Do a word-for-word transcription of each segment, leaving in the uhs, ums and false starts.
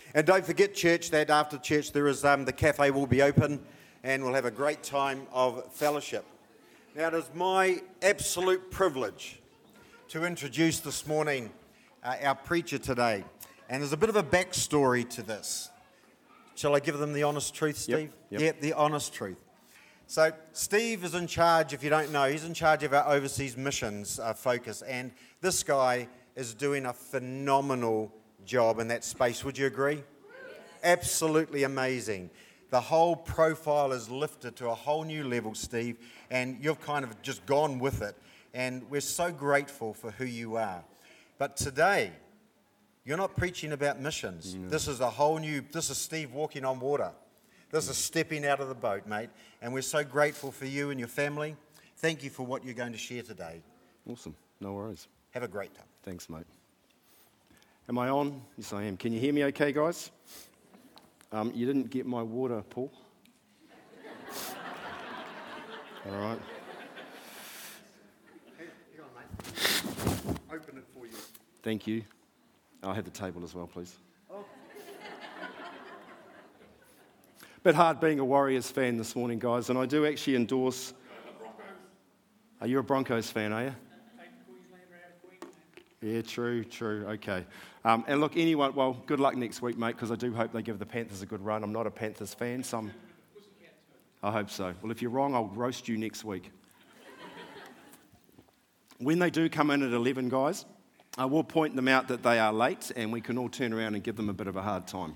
And don't forget, church, that after church there is um, the cafe will be open and we'll have a great time of fellowship. Now, it is my absolute privilege to introduce this morning uh, our preacher today. And there's a bit of a backstory to this. Shall I give them the honest truth, Steve? Yep, yep. Yeah, the honest truth. So Steve is in charge, if you don't know, he's in charge of our overseas missions uh, focus. And this guy is doing a phenomenal job in that space. Would you agree? Absolutely amazing. The whole profile is lifted to a whole new level, Steve, and you've kind of just gone with it. And we're so grateful for who you are. But today, you're not preaching about missions. No. This is a whole new, this is Steve walking on water. This is stepping out of the boat, mate. And we're so grateful for you and your family. Thank you for what you're going to share today. Awesome. No worries. Have a great time. Thanks, mate. Am I on? Yes, I am. Can you hear me okay, guys? Um, you didn't get my water, Paul? All right. Hang on, mate. Open it for you. Thank you. I'll have the table as well, please. Oh. Bit hard being a Warriors fan this morning, guys, and I do actually endorse... Are you a Broncos fan, are you? Yeah, true, true, okay. Um, and look, anyone, well, good luck next week, mate, because I do hope they give the Panthers a good run. I'm not a Panthers fan, so I'm, I hope so. Well, if you're wrong, I'll roast you next week. When they do come in at eleven, guys, I will point them out that they are late, and we can all turn around and give them a bit of a hard time.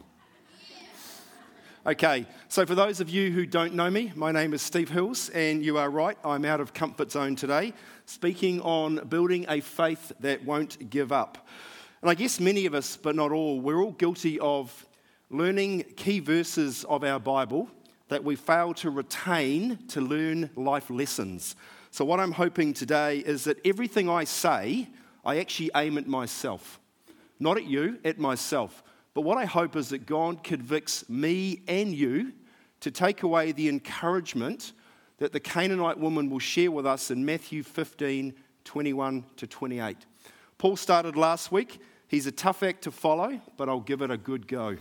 Okay, so for those of you who don't know me, my name is Steve Hills, and you are right, I'm out of comfort zone today, speaking on building a faith that won't give up. And I guess many of us, but not all, we're all guilty of learning key verses of our Bible that we fail to retain to learn life lessons. So what I'm hoping today is that everything I say, I actually aim at myself. Not at you, at myself. But what I hope is that God convicts me and you to take away the encouragement that the Canaanite woman will share with us in Matthew fifteen, twenty-one to twenty-eight. Paul started last week. He's a tough act to follow, but I'll give it a good go.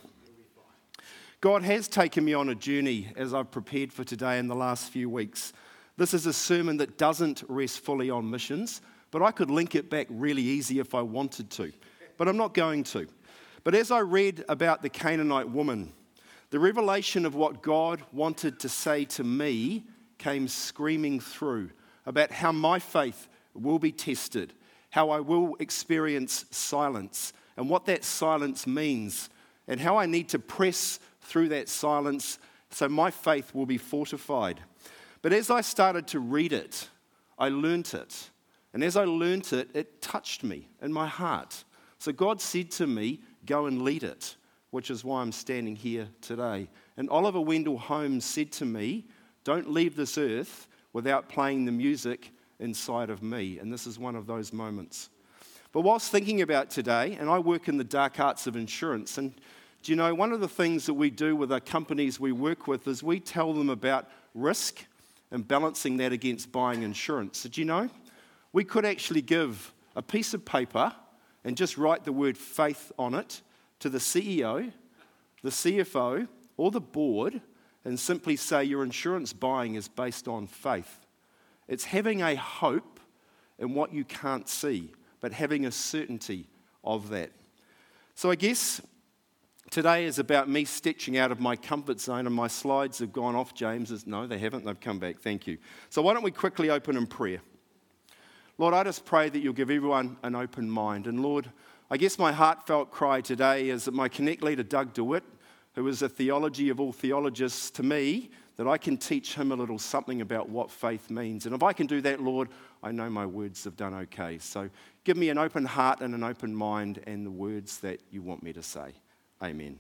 God has taken me on a journey as I've prepared for today in the last few weeks. This is a sermon that doesn't rest fully on missions, but I could link it back really easy if I wanted to. But I'm not going to. But as I read about the Canaanite woman, the revelation of what God wanted to say to me came screaming through about how my faith will be tested, how I will experience silence, and what that silence means, and how I need to press through that silence so my faith will be fortified. But as I started to read it, I learnt it. And as I learnt it, it touched me in my heart. So God said to me, go and lead it, which is why I'm standing here today. And Oliver Wendell Holmes said to me, don't leave this earth without playing the music inside of me. And this is one of those moments. But whilst thinking about today, and I work in the dark arts of insurance, and do you know, one of the things that we do with our companies we work with is we tell them about risk and balancing that against buying insurance. Did you know? We could actually give a piece of paper and just write the word faith on it to the C E O, the C F O, or the board, and simply say your insurance buying is based on faith. It's having a hope in what you can't see, but having a certainty of that. So I guess today is about me stitching out of my comfort zone, and my slides have gone off, James. No, they haven't. They've come back. Thank you. So why don't we quickly open in prayer? Lord, I just pray that you'll give everyone an open mind. And Lord, I guess my heartfelt cry today is that my Connect leader, Doug DeWitt, who is a theology of all theologists to me, that I can teach him a little something about what faith means. And if I can do that, Lord, I know my words have done okay. So give me an open heart and an open mind and the words that you want me to say. Amen.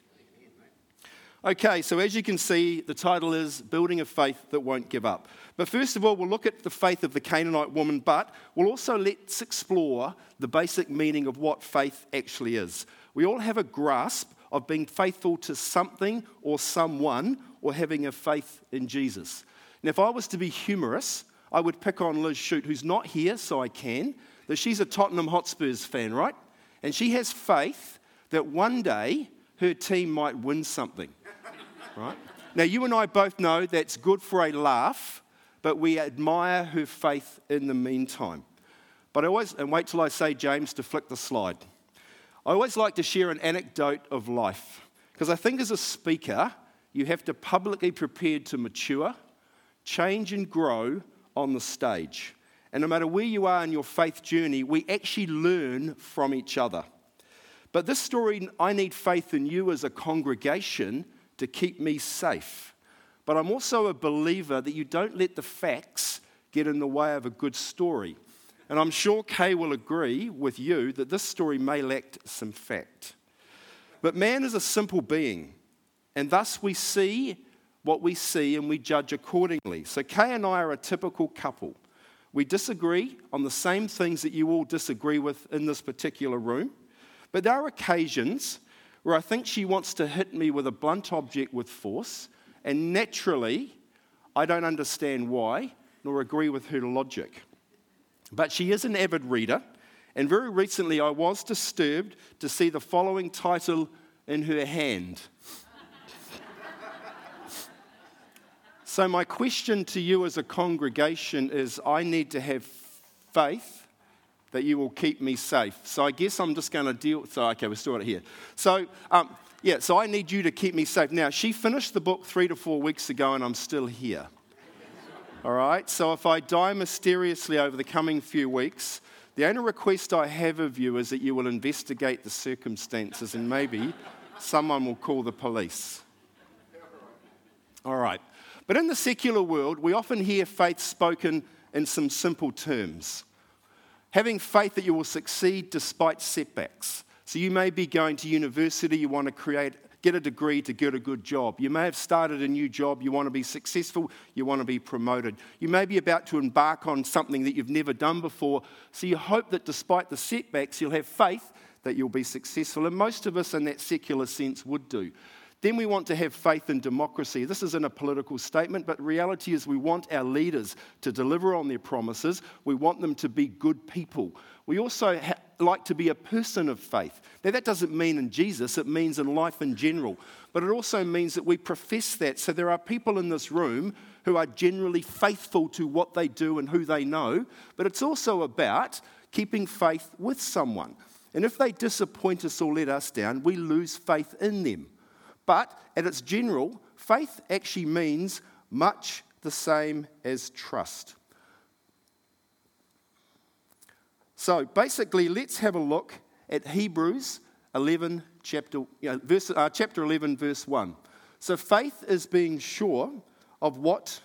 Okay, so as you can see, the title is Building a Faith That Won't Give Up. But first of all, we'll look at the faith of the Canaanite woman, but we'll also let's explore the basic meaning of what faith actually is. We all have a grasp of being faithful to something or someone or having a faith in Jesus. Now, if I was to be humorous, I would pick on Liz Shute, who's not here, so I can, that she's a Tottenham Hotspurs fan, right? And she has faith that one day her team might win something, right? Now, you and I both know that's good for a laugh, but we admire her faith in the meantime. But I always, and wait till I say James to flick the slide. I always like to share an anecdote of life, because I think as a speaker, you have to publicly prepare to mature, change and grow on the stage. And no matter where you are in your faith journey, we actually learn from each other. But this story, I need faith in you as a congregation to keep me safe. But I'm also a believer that you don't let the facts get in the way of a good story. And I'm sure Kay will agree with you that this story may lack some fact. But man is a simple being, and thus we see what we see and we judge accordingly. So Kay and I are a typical couple. We disagree on the same things that you all disagree with in this particular room. But there are occasions where I think she wants to hit me with a blunt object with force, and naturally, I don't understand why, nor agree with her logic. But she is an avid reader, and very recently I was disturbed to see the following title in her hand. So my question to you as a congregation is, I need to have faith that you will keep me safe. So I guess I'm just going to deal, so okay, we'll start it here. So, um, yeah, so I need you to keep me safe. Now, she finished the book three to four weeks ago and I'm still here. All right, so if I die mysteriously over the coming few weeks, the only request I have of you is that you will investigate the circumstances and maybe someone will call the police. All right, but in the secular world, we often hear faith spoken in some simple terms. Having faith that you will succeed despite setbacks. So you may be going to university, you want to create, get a degree to get a good job. You may have started a new job, you want to be successful, you want to be promoted. You may be about to embark on something that you've never done before, so you hope that despite the setbacks, you'll have faith that you'll be successful. And most of us in that secular sense would do. Then we want to have faith in democracy. This isn't a political statement, but reality is we want our leaders to deliver on their promises. We want them to be good people. We also ha- like to be a person of faith. Now, that doesn't mean in Jesus, it means in life in general. But it also means that we profess that. So there are people in this room who are generally faithful to what they do and who they know. But it's also about keeping faith with someone. And if they disappoint us or let us down, we lose faith in them. But at its general, faith actually means much the same as trust. So basically, let's have a look at Hebrews eleven, chapter, you know, verse, uh, chapter eleven, verse one. So faith is being sure of what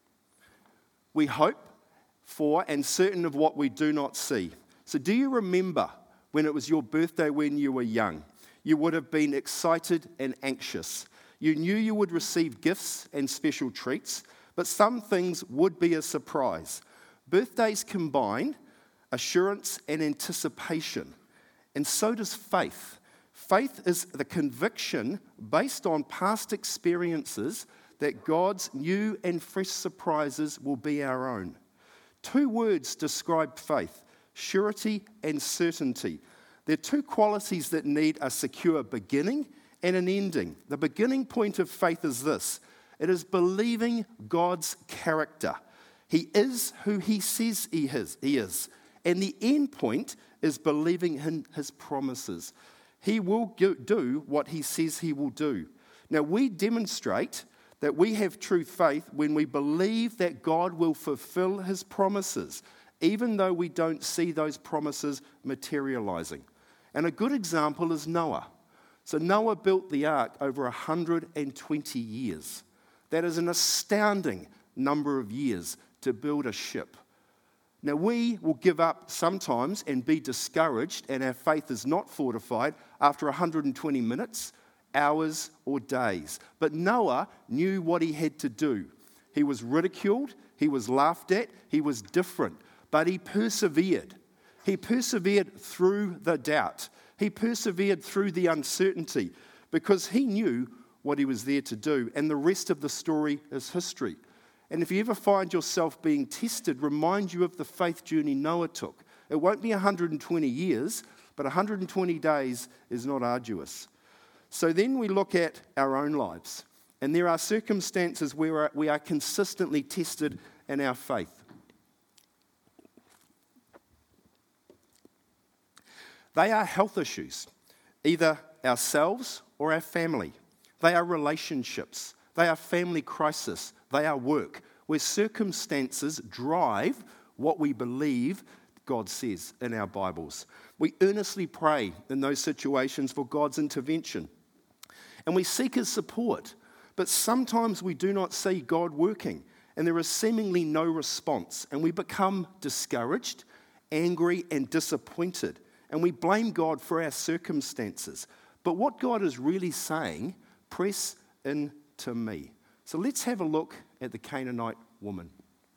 we hope for and certain of what we do not see. So do you remember when it was your birthday when you were young? You would have been excited and anxious. You knew you would receive gifts and special treats, but some things would be a surprise. Birthdays combine assurance and anticipation, and so does faith. Faith is the conviction based on past experiences that God's new and fresh surprises will be our own. Two words describe faith: surety and certainty. There are two qualities that need a secure beginning and an ending. The beginning point of faith is this: it is believing God's character. He is who he says he is. He is. And the end point is believing in his promises. He will do what he says he will do. Now, we demonstrate that we have true faith when we believe that God will fulfill his promises, even though we don't see those promises materializing. And a good example is Noah. So Noah built the ark over one hundred twenty years. That is an astounding number of years to build a ship. Now, we will give up sometimes and be discouraged, and our faith is not fortified after one hundred twenty minutes, hours, or days. But Noah knew what he had to do. He was ridiculed, he was laughed at, he was different, but he persevered. He persevered through the doubt. He persevered through the uncertainty because he knew what he was there to do, and the rest of the story is history. And if you ever find yourself being tested, remind you of the faith journey Noah took. It won't be one hundred twenty years, but one hundred twenty days is not arduous. So then we look at our own lives, and there are circumstances where we are consistently tested in our faith. They are health issues, either ourselves or our family. They are relationships. They are family crisis. They are work, where circumstances drive what we believe God says in our Bibles. We earnestly pray in those situations for God's intervention. And we seek His support. But sometimes we do not see God working, and there is seemingly no response. And we become discouraged, angry, and disappointed. And we blame God for our circumstances. But what God is really saying, press into me. So let's have a look at the Canaanite woman.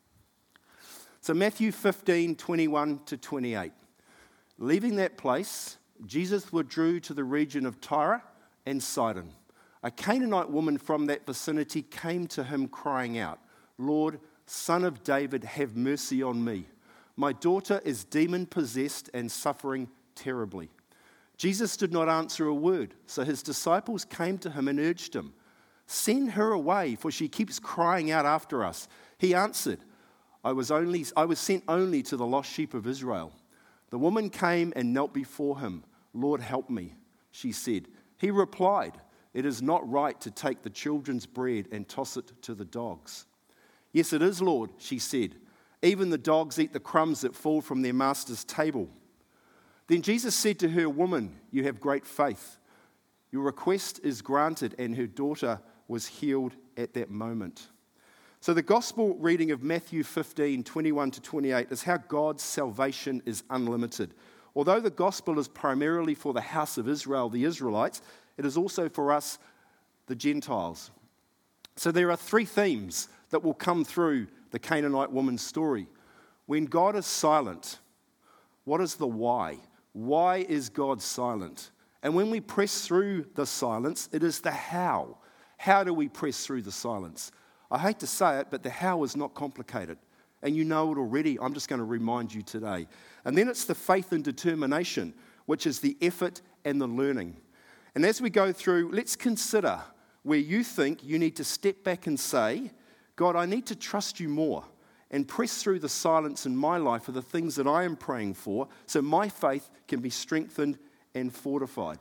So Matthew fifteen, twenty-one to twenty-eight. Leaving that place, Jesus withdrew to the region of Tyre and Sidon. A Canaanite woman from that vicinity came to him crying out, "Lord, Son of David, have mercy on me. My daughter is demon-possessed and suffering terribly." Jesus did not answer a word, so his disciples came to him and urged him, "Send her away, for she keeps crying out after us." He answered, I was, only, I was sent only to the lost sheep of Israel." The woman came and knelt before him. "Lord, help me," she said. He replied, "It is not right to take the children's bread and toss it to the dogs." "Yes, it is, Lord," she said. "Even the dogs eat the crumbs that fall from their master's table." Then Jesus said to her, "Woman, you have great faith. Your request is granted," and her daughter was healed at that moment. So the gospel reading of Matthew fifteen, twenty-one to twenty-eight is how God's salvation is unlimited. Although the gospel is primarily for the house of Israel, the Israelites, it is also for us, the Gentiles. So there are three themes that will come through the Canaanite woman's story. When God is silent, what is the why? Why is God silent? And when we press through the silence, it is the how. How do we press through the silence? I hate to say it, but the how is not complicated. And you know it already. I'm just going to remind you today. And then it's the faith and determination, which is the effort and the learning. And as we go through, let's consider where you think you need to step back and say, "God, I need to trust you more," and press through the silence in my life for the things that I am praying for so my faith can be strengthened and fortified.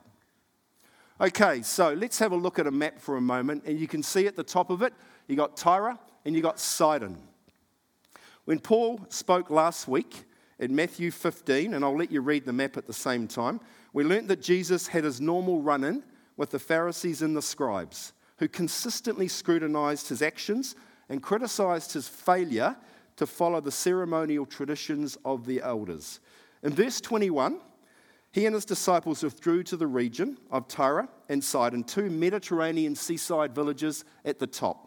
Okay, so let's have a look at a map for a moment, and you can see at the top of it, you got Tyre and you got Sidon. When Paul spoke last week in Matthew fifteen, and I'll let you read the map at the same time, we learnt that Jesus had his normal run-in with the Pharisees and the scribes, who consistently scrutinized his actions and criticized his failure to follow the ceremonial traditions of the elders. In verse twenty-one, he and his disciples withdrew to the region of Tyre and Sidon, two Mediterranean seaside villages at the top.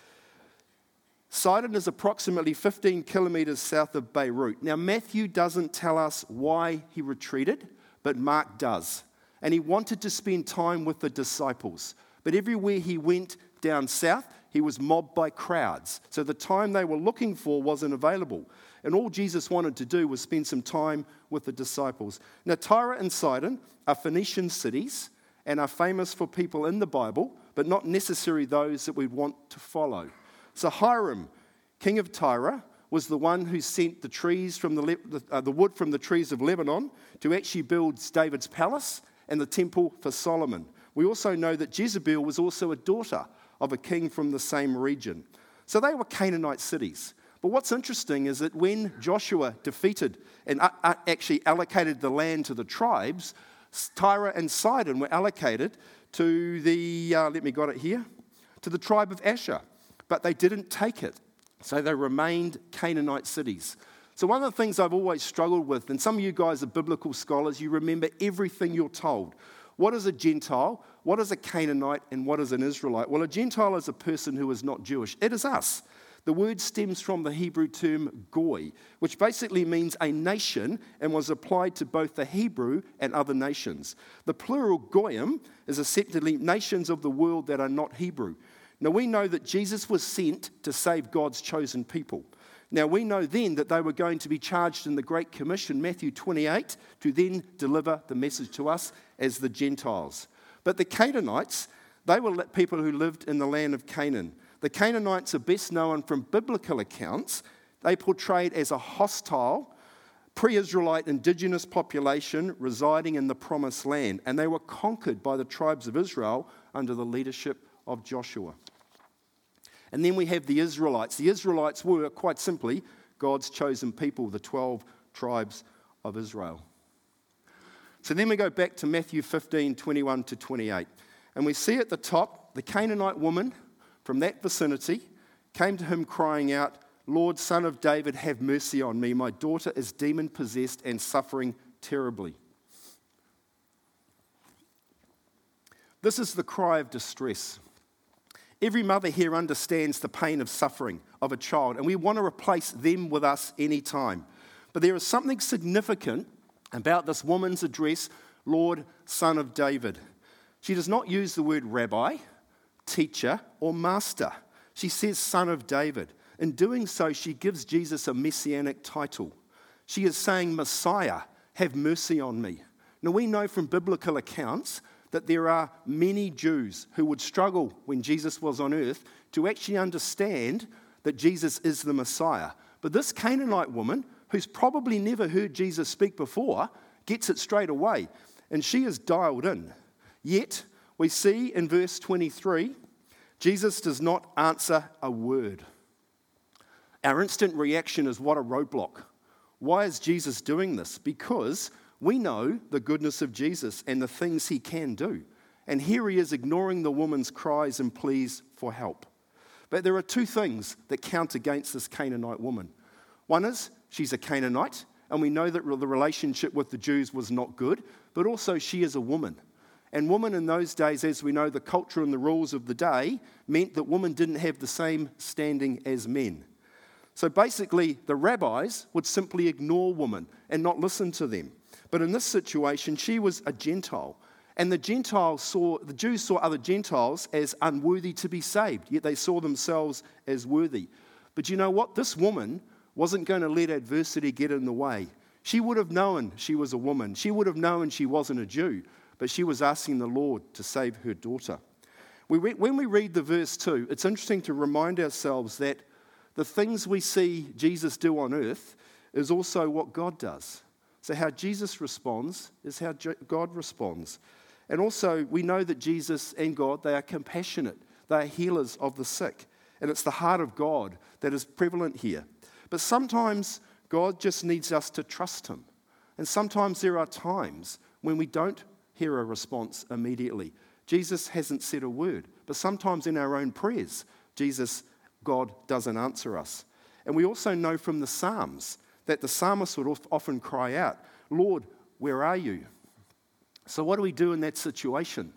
Sidon is approximately fifteen kilometres south of Beirut. Now, Matthew doesn't tell us why he retreated, but Mark does. And he wanted to spend time with the disciples. But everywhere he went down south, he was mobbed by crowds. So the time they were looking for wasn't available. And all Jesus wanted to do was spend some time with the disciples. Now, Tyre and Sidon are Phoenician cities and are famous for people in the Bible, but not necessarily those that we'd want to follow. So Hiram, king of Tyre, was the one who sent the trees from the, uh, the wood from the trees of Lebanon to actually build David's palace and the temple for Solomon. We also know that Jezebel was also a daughter of a king from the same region. So they were Canaanite cities. But what's interesting is that when Joshua defeated and uh, uh, actually allocated the land to the tribes, Tyre and Sidon were allocated to the, uh, let me got it here, to the tribe of Asher. But they didn't take it. So they remained Canaanite cities. So one of the things I've always struggled with, and some of you guys are biblical scholars, you remember everything you're told. What is a Gentile? What is a Canaanite? And what is an Israelite? Well, a Gentile is a person who is not Jewish. It is us. The word stems from the Hebrew term goy, which basically means a nation and was applied to both the Hebrew and other nations. The plural goyim is essentially nations of the world that are not Hebrew. Now, we know that Jesus was sent to save God's chosen people. Now, we know then that they were going to be charged in the Great Commission, Matthew twenty-eight, to then deliver the message to us as the Gentiles. But the Canaanites, they were people who lived in the land of Canaan. The Canaanites are best known from biblical accounts. They portrayed as a hostile, pre-Israelite indigenous population residing in the promised land, and they were conquered by the tribes of Israel under the leadership of Joshua. And then we have the Israelites. The Israelites were, quite simply, God's chosen people, the twelve tribes of Israel. So then we go back to Matthew fifteen, twenty-one to twenty-eight. And we see at the top, the Canaanite woman from that vicinity came to him crying out, "Lord, Son of David, have mercy on me. My daughter is demon-possessed and suffering terribly." This is the cry of distress. Every mother here understands the pain of suffering of a child, and we want to replace them with us anytime. But there is something significant about this woman's address, "Lord, Son of David." She does not use the word rabbi, teacher, or master. She says Son of David. In doing so, she gives Jesus a messianic title. She is saying, "Messiah, have mercy on me." Now, we know from biblical accounts that there are many Jews who would struggle when Jesus was on earth to actually understand that Jesus is the Messiah. But this Canaanite woman, who's probably never heard Jesus speak before, gets it straight away, and she is dialed in. Yet, we see in verse twenty-three, Jesus does not answer a word. Our instant reaction is, what a roadblock. Why is Jesus doing this? Because we know the goodness of Jesus and the things he can do. And here he is ignoring the woman's cries and pleas for help. But there are two things that count against this Canaanite woman. One is she's a Canaanite, and we know that the relationship with the Jews was not good, but also she is a woman. And women in those days, as we know, the culture and the rules of the day meant that women didn't have the same standing as men. So basically, the rabbis would simply ignore women and not listen to them. But in this situation, she was a Gentile. And the Gentiles saw, the Jews saw other Gentiles as unworthy to be saved, yet they saw themselves as worthy. But you know what? This woman wasn't going to let adversity get in the way. She would have known she was a woman. She would have known she wasn't a Jew. But she was asking the Lord to save her daughter. We re- when we read the verse two, it's interesting to remind ourselves that the things we see Jesus do on earth is also what God does. So how Jesus responds is how God responds. And also, we know that Jesus and God, they are compassionate. They are healers of the sick. And it's the heart of God that is prevalent here. But sometimes God just needs us to trust him. And sometimes there are times when we don't hear a response immediately. Jesus hasn't said a word. But sometimes in our own prayers, Jesus, God doesn't answer us. And we also know from the Psalms that the psalmist would often cry out, "Lord, where are you?" So what do we do in that situation?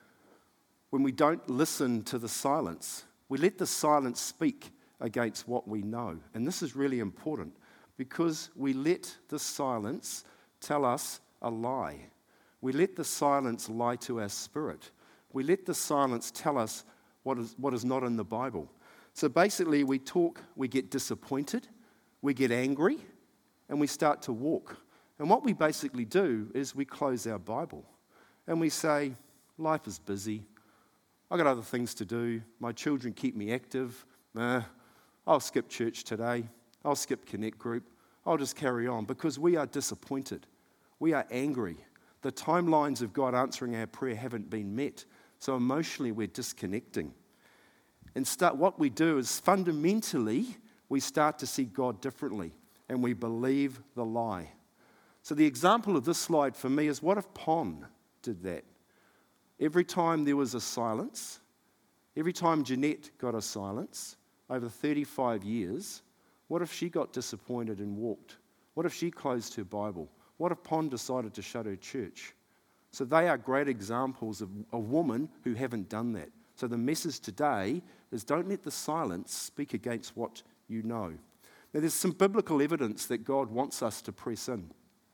When we don't listen to the silence, we let the silence speak against what we know. And this is really important because we let the silence tell us a lie. We let the silence lie to our spirit. We let the silence tell us what is, what is not in the Bible. So basically, we talk, we get disappointed, we get angry, and we start to walk. And what we basically do is we close our Bible and we say, life is busy. I've got other things to do. My children keep me active. Nah, I'll skip church today. I'll skip Connect Group. I'll just carry on because we are disappointed. We are angry. The timelines of God answering our prayer haven't been met. So emotionally, we're disconnecting. And start, what we do is fundamentally, we start to see God differently and we believe the lie. So the example of this slide for me is, what if Pon did that? Every time there was a silence, every time Jeanette got a silence, over thirty-five years, what if she got disappointed and walked? What if she closed her Bible? What if Pon decided to shut her church? So they are great examples of a woman who haven't done that. So the message today is, don't let the silence speak against what you know. Now there's some biblical evidence that God wants us to press in.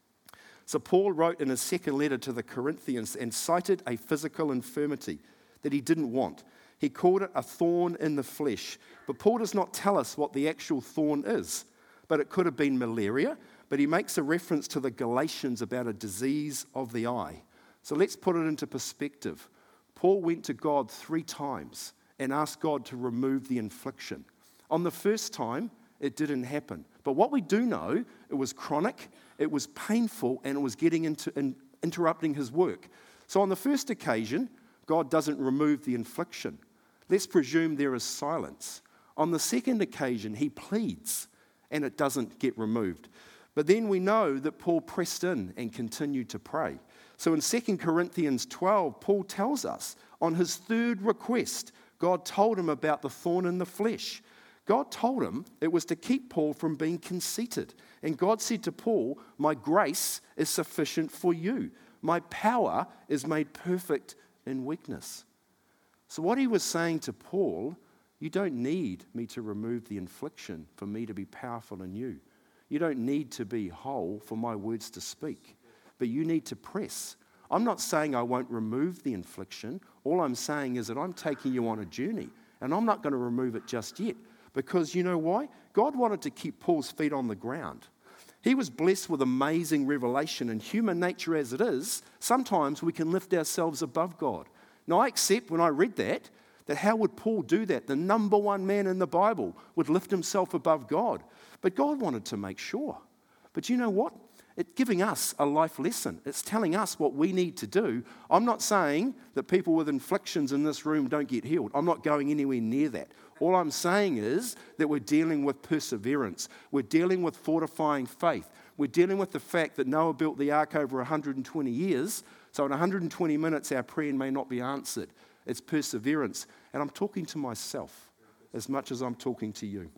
So Paul wrote in his second letter to the Corinthians and cited a physical infirmity that he didn't want. He called it a thorn in the flesh. But Paul does not tell us what the actual thorn is. But it could have been malaria. But he makes a reference to the Galatians about a disease of the eye. So let's put it into perspective. Paul went to God three times and asked God to remove the infliction. On the first time, it didn't happen. But what we do know, it was chronic, it was painful, and it was getting into in, interrupting his work. So on the first occasion, God doesn't remove the infliction. Let's presume there is silence. On the second occasion, he pleads, and it doesn't get removed. But then we know that Paul pressed in and continued to pray. So in Second Corinthians twelve, Paul tells us on his third request, God told him about the thorn in the flesh. God told him it was to keep Paul from being conceited. And God said to Paul, my grace is sufficient for you. My power is made perfect in weakness. So what he was saying to Paul, you don't need me to remove the infliction for me to be powerful in you. You don't need to be whole for my words to speak, but you need to press. I'm not saying I won't remove the infliction. All I'm saying is that I'm taking you on a journey, and I'm not going to remove it just yet, because you know why? God wanted to keep Paul's feet on the ground. He was blessed with amazing revelation, and human nature as it is, sometimes we can lift ourselves above God. Now, I accept when I read that, that how would Paul do that? The number one man in the Bible would lift himself above God. But God wanted to make sure. But you know what? It's giving us a life lesson. It's telling us what we need to do. I'm not saying that people with inflictions in this room don't get healed. I'm not going anywhere near that. All I'm saying is that we're dealing with perseverance. We're dealing with fortifying faith. We're dealing with the fact that Noah built the ark over one hundred twenty years, so in one hundred twenty minutes our prayer may not be answered. It's perseverance. And I'm talking to myself as much as I'm talking to you.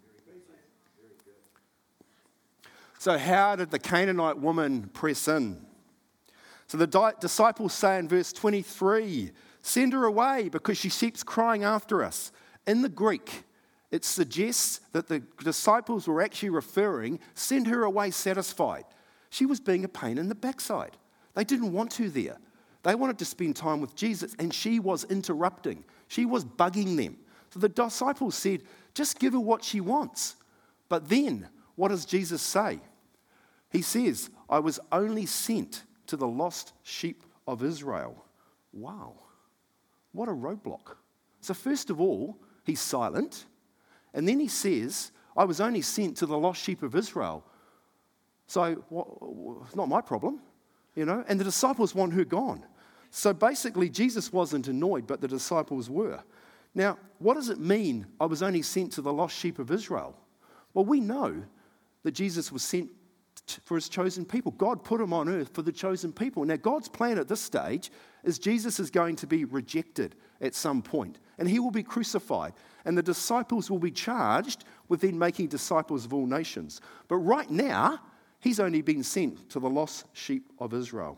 So how did the Canaanite woman press in? So the di- disciples say in verse twenty-three, send her away because she keeps crying after us. In the Greek, it suggests that the disciples were actually referring, send her away satisfied. She was being a pain in the backside. They didn't want to there. They wanted to spend time with Jesus, and she was interrupting. She was bugging them. So the disciples said, just give her what she wants. But then, what does Jesus say? He says, I was only sent to the lost sheep of Israel. Wow, what a roadblock. So first of all, he's silent. And then he says, I was only sent to the lost sheep of Israel. So well, it's not my problem, you know. And the disciples want her gone. So basically, Jesus wasn't annoyed, but the disciples were. Now, what does it mean, I was only sent to the lost sheep of Israel? Well, we know that Jesus was sent for his chosen people. God put him on earth for the chosen people. Now, God's plan at this stage is Jesus is going to be rejected at some point, and he will be crucified, and the disciples will be charged with then making disciples of all nations. But right now, he's only been sent to the lost sheep of Israel.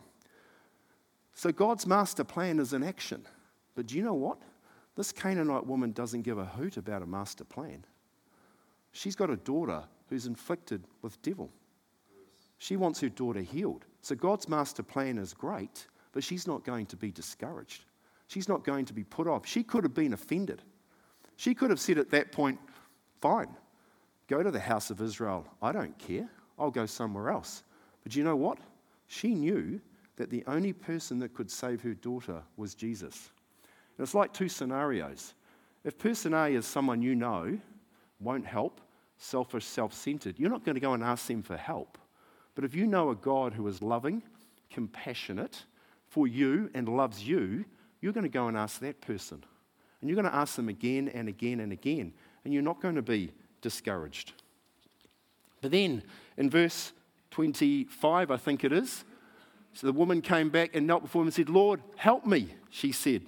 So God's master plan is in action. But do you know what? This Canaanite woman doesn't give a hoot about a master plan. She's got a daughter who's inflicted with devil. She wants her daughter healed. So God's master plan is great, but she's not going to be discouraged. She's not going to be put off. She could have been offended. She could have said at that point, fine, go to the house of Israel. I don't care. I'll go somewhere else. But you know what? She knew that the only person that could save her daughter was Jesus. And it's like two scenarios. If person A is someone you know, won't help, selfish, self-centered, you're not going to go and ask them for help. But if you know a God who is loving, compassionate for you and loves you, you're going to go and ask that person. And you're going to ask them again and again and again. And you're not going to be discouraged. But then in verse twenty-five, I think it is, so the woman came back and knelt before him and said, Lord, help me, she said.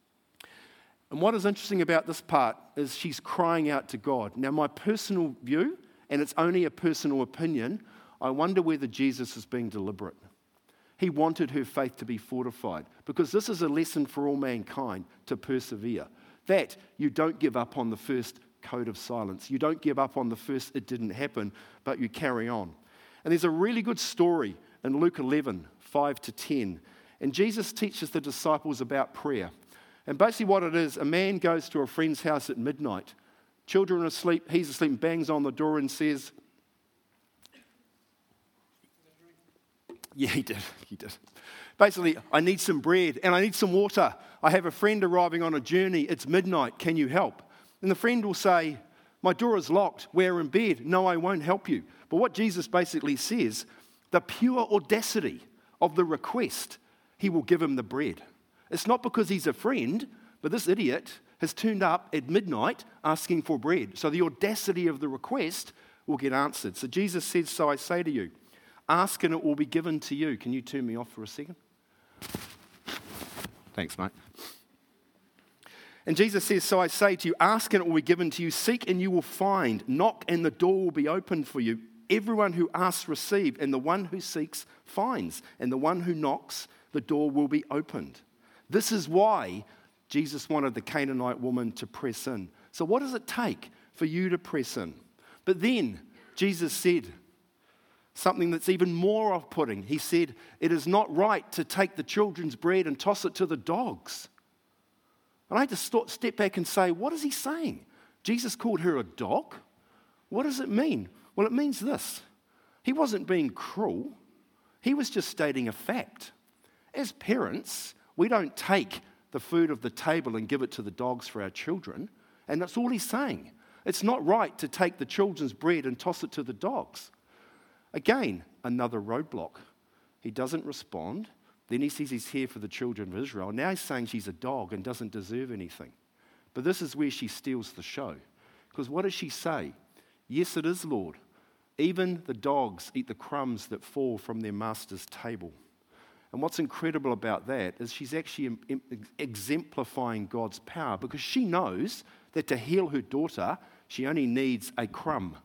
And what is interesting about this part is she's crying out to God. Now, my personal view, and it's only a personal opinion, I wonder whether Jesus is being deliberate. He wanted her faith to be fortified, because this is a lesson for all mankind to persevere. That you don't give up on the first code of silence. You don't give up on the first it didn't happen, but you carry on. And there's a really good story in Luke eleven, five to ten. And Jesus teaches the disciples about prayer. And basically what it is, a man goes to a friend's house at midnight. Children are asleep, he's asleep, bangs on the door and says, yeah, he did, he did. Basically, I need some bread and I need some water. I have a friend arriving on a journey. It's midnight. Can you help? And the friend will say, my door is locked. We're in bed. No, I won't help you. But what Jesus basically says, the pure audacity of the request, he will give him the bread. It's not because he's a friend, but this idiot has turned up at midnight asking for bread. So the audacity of the request will get answered. So Jesus says, so I say to you, ask and it will be given to you. Can you turn me off for a second? Thanks, mate. And Jesus says, so I say to you, ask and it will be given to you, seek and you will find, knock and the door will be opened for you. Everyone who asks receives, and the one who seeks finds, and the one who knocks, the door will be opened. This is why Jesus wanted the Canaanite woman to press in. So what does it take for you to press in? But then Jesus said something that's even more off-putting. He said, it is not right to take the children's bread and toss it to the dogs. And I had to st- step back and say, what is he saying? Jesus called her a dog? What does it mean? Well, it means this. He wasn't being cruel. He was just stating a fact. As parents, we don't take the food of the table and give it to the dogs for our children. And that's all he's saying. It's not right to take the children's bread and toss it to the dogs. Again, another roadblock. He doesn't respond. Then he says he's here for the children of Israel. Now he's saying she's a dog and doesn't deserve anything. But this is where she steals the show. Because what does she say? Yes, it is, Lord. Even the dogs eat the crumbs that fall from their master's table. And what's incredible about that is she's actually exemplifying God's power, because she knows that to heal her daughter, she only needs a crumb.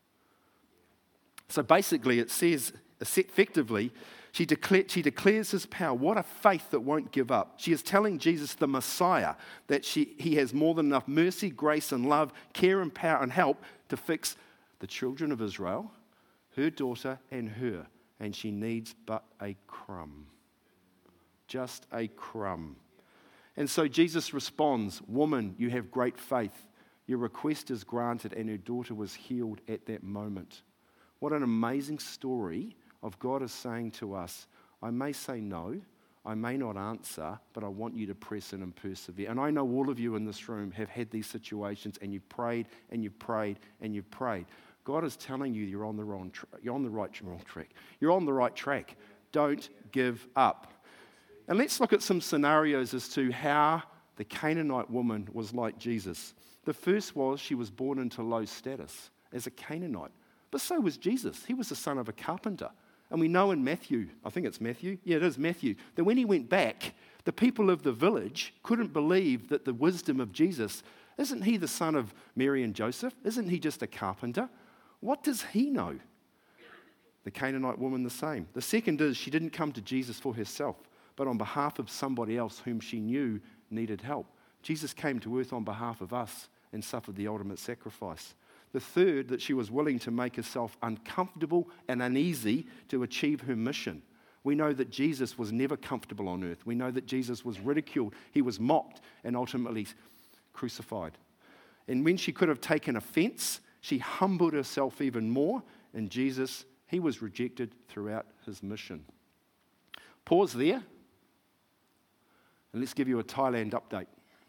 So basically it says, effectively, she, declare, she declares his power. What a faith that won't give up. She is telling Jesus, the Messiah, that she, he has more than enough mercy, grace and love, care and power and help to fix the children of Israel, her daughter and her. And she needs but a crumb. Just a crumb. And so Jesus responds, woman, you have great faith. Your request is granted, and her daughter was healed at that moment. What an amazing story of God is saying to us, I may say no, I may not answer, but I want you to press in and persevere. And I know all of you in this room have had these situations, and you've prayed and you've prayed and you've prayed. God is telling you you're on the wrong tra- you're on the right wrong track. You're on the right track. Don't give up. And let's look at some scenarios as to how the Canaanite woman was like Jesus. The first was she was born into low status as a Canaanite. But so was Jesus. He was the son of a carpenter. And we know in Matthew, I think it's Matthew, yeah, it is Matthew, that when he went back, the people of the village couldn't believe that the wisdom of Jesus, isn't he the son of Mary and Joseph? Isn't he just a carpenter? What does he know? The Canaanite woman the same. The second is she didn't come to Jesus for herself, but on behalf of somebody else whom she knew needed help. Jesus came to earth on behalf of us and suffered the ultimate sacrifice. The third, that she was willing to make herself uncomfortable and uneasy to achieve her mission. We know that Jesus was never comfortable on earth. We know that Jesus was ridiculed, he was mocked, and ultimately crucified. And when she could have taken offense, she humbled herself even more, and Jesus, he was rejected throughout his mission. Pause there, and let's give you a Thailand update.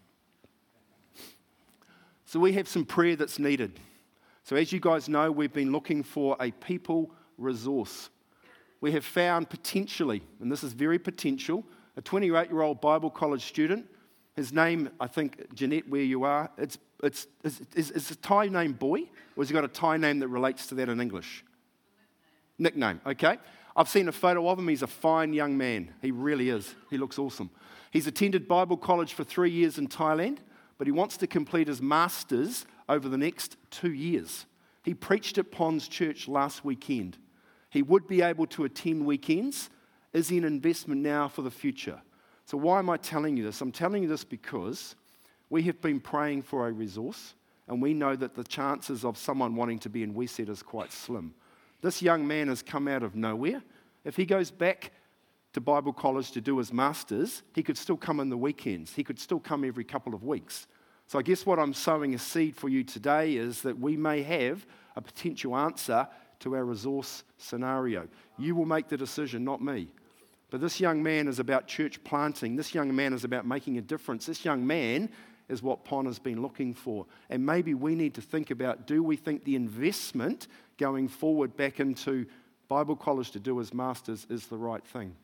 So we have some prayer that's needed. So as you guys know, we've been looking for a people resource. We have found potentially, and this is very potential, a twenty-eight-year-old Bible college student. His name, I think, Jeanette, where you are, it's it's is it's, it's a Thai name boy, or has he got a Thai name that relates to that in English? Nickname. Nickname, okay. I've seen a photo of him. He's a fine young man. He really is. He looks awesome. He's attended Bible college for three years in Thailand, but he wants to complete his master's over the next two years. He preached at Ponds Church last weekend. He would be able to attend weekends. Is he an investment now for the future? So why am I telling you this? I'm telling you this because we have been praying for a resource, and we know that the chances of someone wanting to be in WeSet is quite slim. This young man has come out of nowhere. If he goes back to Bible college to do his master's, he could still come in the weekends. He could still come every couple of weeks. So I guess what I'm sowing a seed for you today is that we may have a potential answer to our resource scenario. You will make the decision, not me. But this young man is about church planting. This young man is about making a difference. This young man is what Pon has been looking for. And maybe we need to think about, do we think the investment going forward back into Bible college to do as masters is the right thing?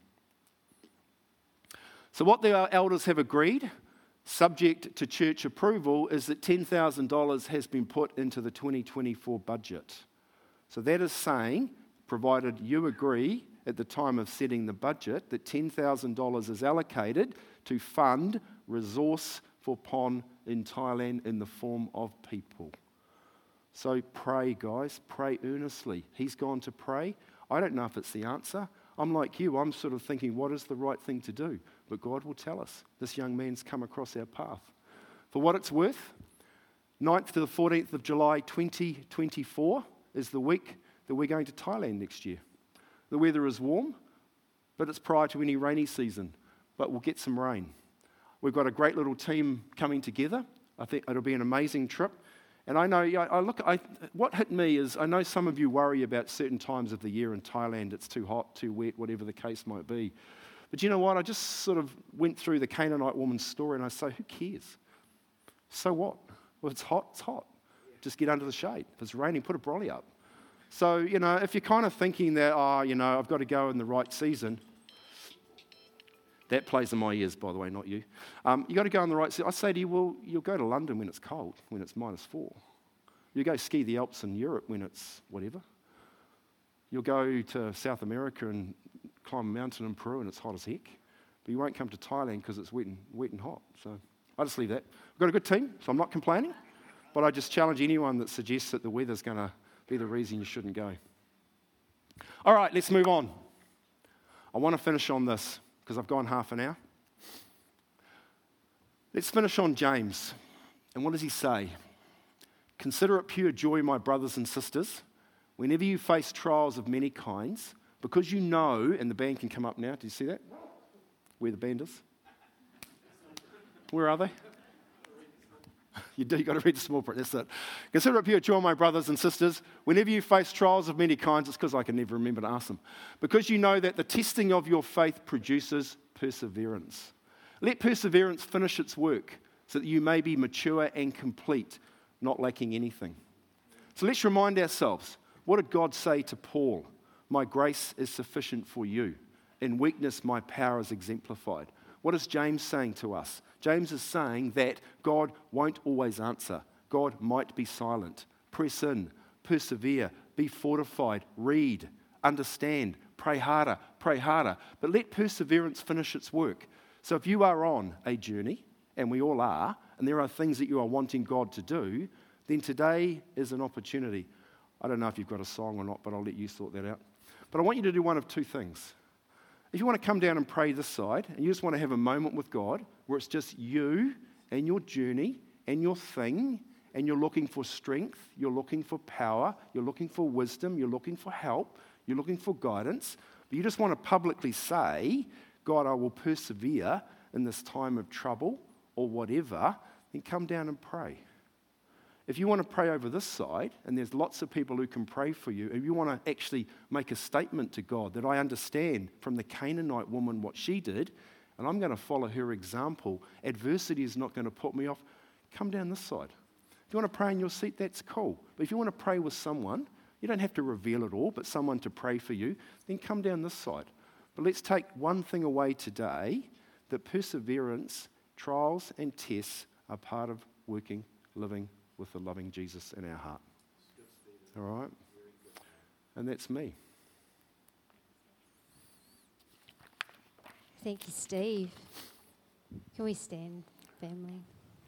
So what the elders have agreed, subject to church approval, is that ten thousand dollars has been put into the twenty twenty-four budget. So that is saying, provided you agree at the time of setting the budget, that ten thousand dollars is allocated to fund resource for Pon in Thailand in the form of people. So pray, guys, pray earnestly. He's gone to pray. I don't know if it's the answer. I'm like you, I'm sort of thinking, what is the right thing to do? But God will tell us. This young man's come across our path. For what it's worth, ninth to the fourteenth of July twenty twenty-four is the week that we're going to Thailand next year. The weather is warm, but it's prior to any rainy season, but we'll get some rain. We've got a great little team coming together. I think it'll be an amazing trip. And I know, I look, I, what hit me is, I know some of you worry about certain times of the year in Thailand. It's too hot, too wet, whatever the case might be. But you know what? I just sort of went through the Canaanite woman's story and I say, who cares? So what? Well, if it's hot, it's hot. Just get under the shade. If it's raining, put a brolly up. So, you know, if you're kind of thinking that, oh, you know, I've got to go in the right season, that plays in my ears, by the way, not you. Um, you've got to go in the right season. I say to you, well, you'll go to London when it's cold, when it's minus four. You go ski the Alps in Europe when it's whatever. You'll go to South America and climb a mountain in Peru and it's hot as heck. But you won't come to Thailand because it's wet and, wet and hot. So I just leave that. We've got a good team, so I'm not complaining. But I just challenge anyone that suggests that the weather's going to be the reason you shouldn't go. All right, let's move on. I want to finish on this because I've gone half an hour. Let's finish on James. And what does he say? Consider it pure joy, my brothers and sisters, whenever you face trials of many kinds, because you know, and the band can come up now. Do you see that? Where the band is? Where are they? You do, you've got to read the small print, that's it. Consider it pure joy, my brothers and sisters, whenever you face trials of many kinds. It's because I can never remember to ask them. Because you know that the testing of your faith produces perseverance. Let perseverance finish its work, so that you may be mature and complete, not lacking anything. So let's remind ourselves, what did God say to Paul? My grace is sufficient for you. In weakness, my power is exemplified. What is James saying to us? James is saying that God won't always answer. God might be silent. Press in, persevere, be fortified, read, understand, pray harder, pray harder. But let perseverance finish its work. So if you are on a journey, and we all are, and there are things that you are wanting God to do, then today is an opportunity. I don't know if you've got a song or not, but I'll let you sort that out. But I want you to do one of two things. If you want to come down and pray this side, and you just want to have a moment with God, where it's just you and your journey and your thing, and you're looking for strength, you're looking for power, you're looking for wisdom, you're looking for help, you're looking for guidance, but you just want to publicly say, God, I will persevere in this time of trouble or whatever, then come down and pray. If you want to pray over this side, and there's lots of people who can pray for you, if you want to actually make a statement to God that I understand from the Canaanite woman what she did, and I'm going to follow her example, adversity is not going to put me off, come down this side. If you want to pray in your seat, that's cool. But if you want to pray with someone, you don't have to reveal it all, but someone to pray for you, then come down this side. But let's take one thing away today, that perseverance, trials and tests are part of working, living with the loving Jesus in our heart. All right? And that's me. Thank you, Steve. Can we stand, family?